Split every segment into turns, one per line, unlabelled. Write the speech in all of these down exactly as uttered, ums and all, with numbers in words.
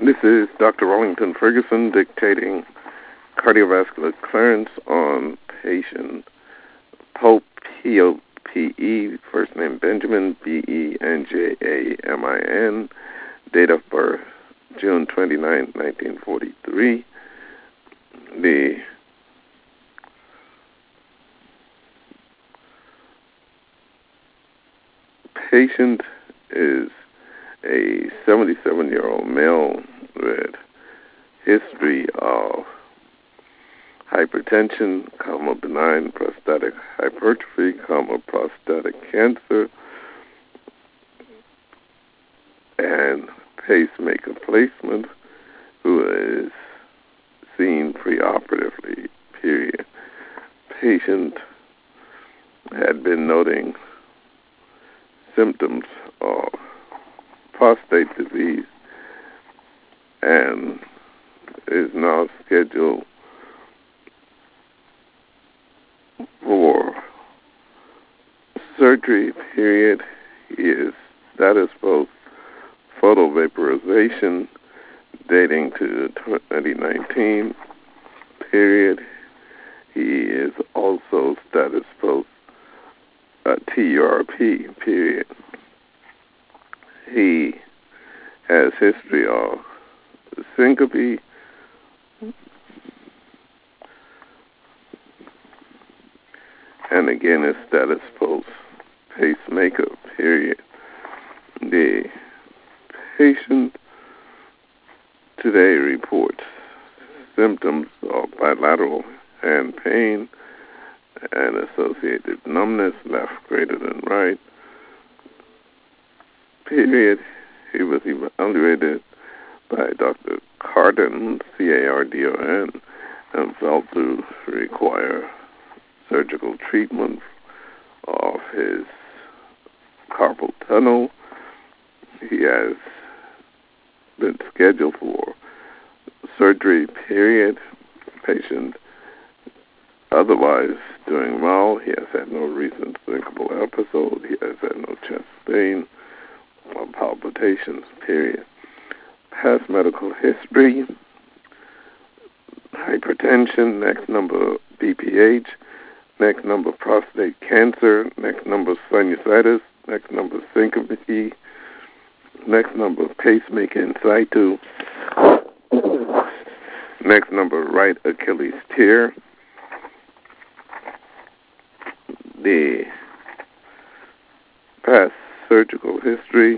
This is Doctor Wellington Ferguson dictating cardiovascular clearance on patient Pope, P O P E, first name Benjamin, B E N J A M I N, date of birth June twenty-ninth, nineteen forty-three. The patient is a seventy-seven-year-old male with history of hypertension, comma, benign prostatic hypertrophy, comma, prostatic cancer, and pacemaker placement, who is seen preoperatively, period. Patient had been noting symptoms of prostate disease and is now scheduled for surgery, period. He is status post photovaporization dating to twenty nineteen, period. He is also status post uh, T U R P, period. He has history of syncope, and again is status post pacemaker, period. The patient today reports symptoms of bilateral hand pain and associated numbness, left greater than right, period. He was evaluated by Doctor Cardon, C A R D O N, and felt to require surgical treatment of his carpal tunnel. He has been scheduled for surgery, period. Patient otherwise doing well. He has had no recent thinkable episode. He has had no chest pain or palpitations, period. Past medical history: hypertension, next number B P H, next number prostate cancer, next number sinusitis, next number syncope, next number pacemaker in situ, next number right Achilles tear. The past surgical history: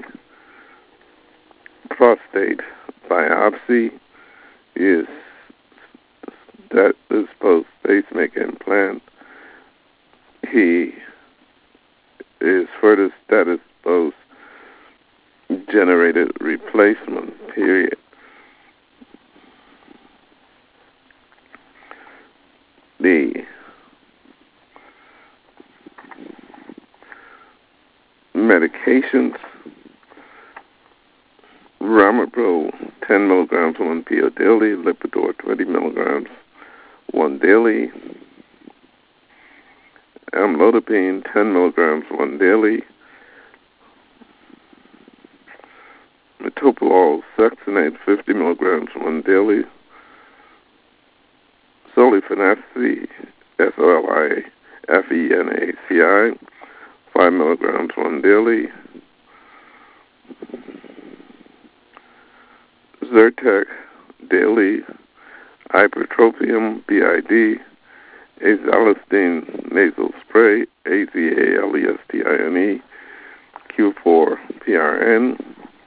prostate biopsy, is that is post pacemaker implant. He is further status post generated replacement, period. The medications: Ramipril ten milligrams one pill daily, Lipitor twenty milligrams one daily, amlodipine ten milligrams one daily, metoprolol succinate fifty milligrams one daily, solifenac, S O L I F E N A C I, five milligrams one daily, Zyrtec daily, ipratropium B I D, azalestine nasal spray, A Z A L E S T I N E, Q four P R N.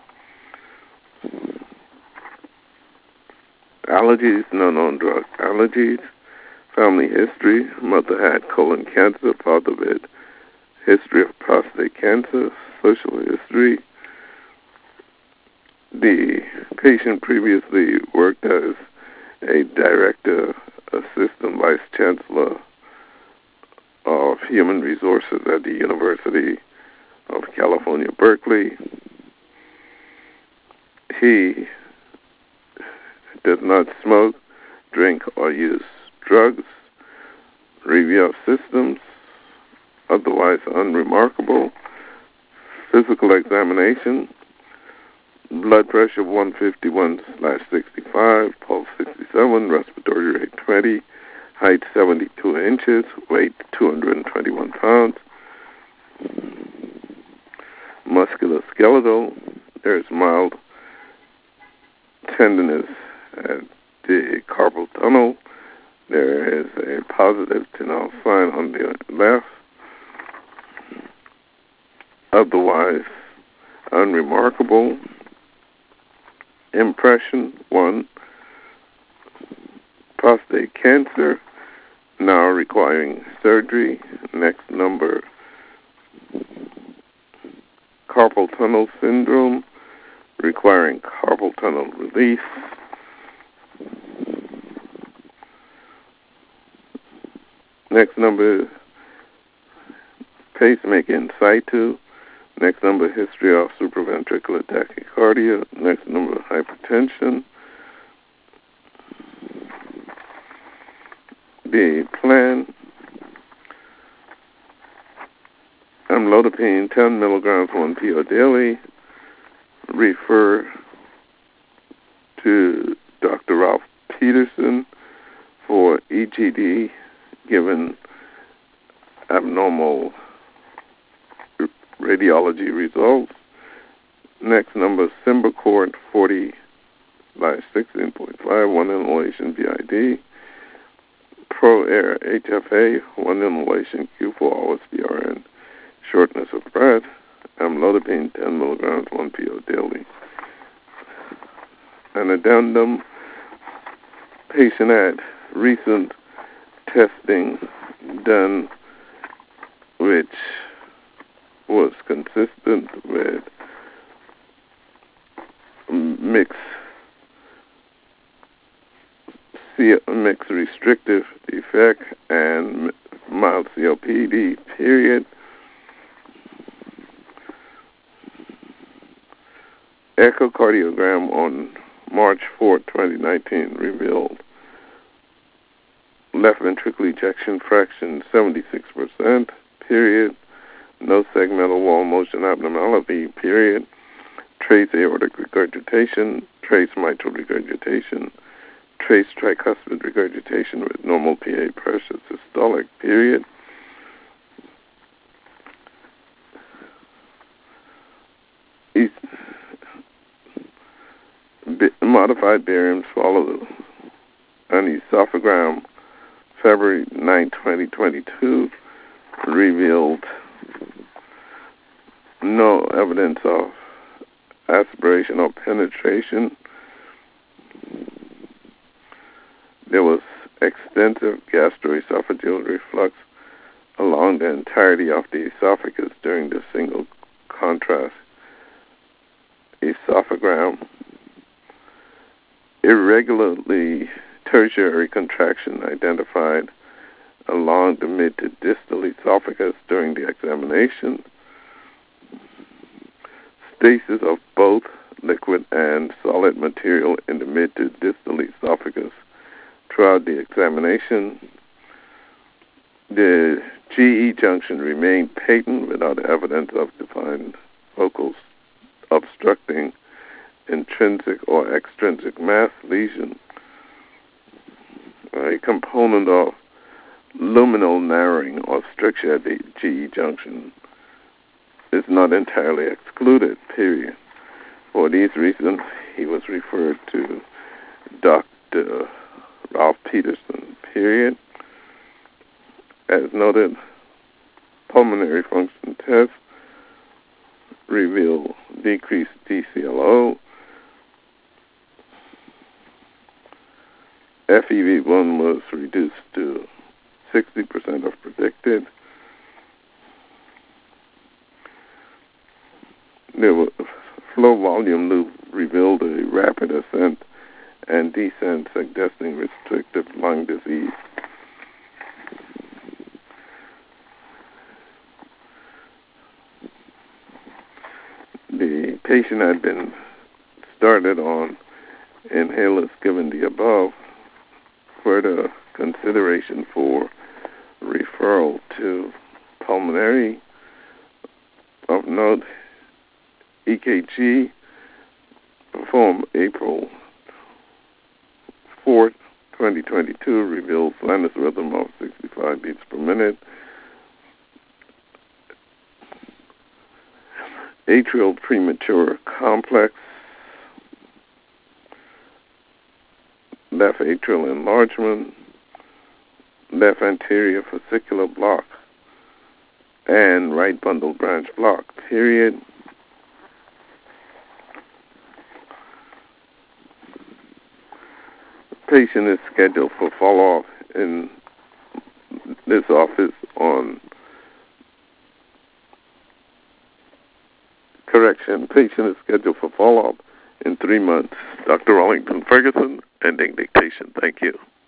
Allergies: no known drug allergies. Family history: mother had colon cancer, father with history of prostate cancer. Social history: the patient previously worked as a director, assistant vice chancellor of human resources at the University of California, Berkeley. He does not smoke, drink, or use drugs. Review of systems: otherwise unremarkable. Physical examination: blood pressure one fifty-one slash sixty-five, pulse sixty-seven, respiratory rate twenty, height seventy-two inches, weight two hundred twenty-one pounds. Musculoskeletal, there's mild tenderness at the carpal tunnel. There is a positive Tinel sign on the left. Otherwise, unremarkable. Impression, one. Prostate cancer, now requiring surgery. Next number, carpal tunnel syndrome, requiring carpal tunnel release. Next number, pacemaker in situ. Next number, history of supraventricular tachycardia. Next number, hypertension. The plan, amlodipine, ten milligrams, one pill daily. Refer to Doctor Ralph Peterson for E G D given abnormal radiology results. Next number, Symbicort forty by sixteen point five, one inhalation B I D. Pro Air H F A, one inhalation Q four hours B R N. Shortness of breath, amlodipine ten milligrams, one pill daily. An addendum, patient had recent testing done which was consistent with mixed mixed restrictive defect and mild C O P D, period. Echocardiogram on March fourth, twenty nineteen revealed left ventricular ejection fraction seventy-six percent, period. No segmental wall motion abnormality, period. Trace aortic regurgitation, trace mitral regurgitation, trace tricuspid regurgitation with normal P A pressure, systolic, period. East, modified bariums followed an esophagram February ninth, twenty twenty-two, revealed no evidence of aspiration or penetration. There was extensive gastroesophageal reflux along the entirety of the esophagus during the single contrast esophagram. Irregularly tertiary contraction identified along the mid to distal esophagus during the examination. Stasis of both liquid and solid material in the mid to distal esophagus throughout the examination. The G E junction remained patent without evidence of defined focal obstructing intrinsic or extrinsic mass lesion. A component of luminal narrowing or stricture at the G E junction is not entirely excluded, period. For these reasons, he was referred to Doctor Ralph Peterson, period. As noted, pulmonary function tests reveal decreased D C L O. F E V one was reduced to sixty percent of predicted. There was flow volume loop revealed a rapid ascent and descent suggesting restrictive lung disease. The patient had been started on inhalers given the above. Further consideration for referral to pulmonary. Of note, E K G performed April fourth, twenty twenty-two, reveals sinus rhythm of sixty-five beats per minute. Atrial premature complex, left atrial enlargement, left anterior fascicular block, and right bundle branch block, period. The patient is scheduled for follow-up in this office on correction. Patient is scheduled for follow-up in three months. Doctor Arlington Ferguson, ending dictation. Thank you.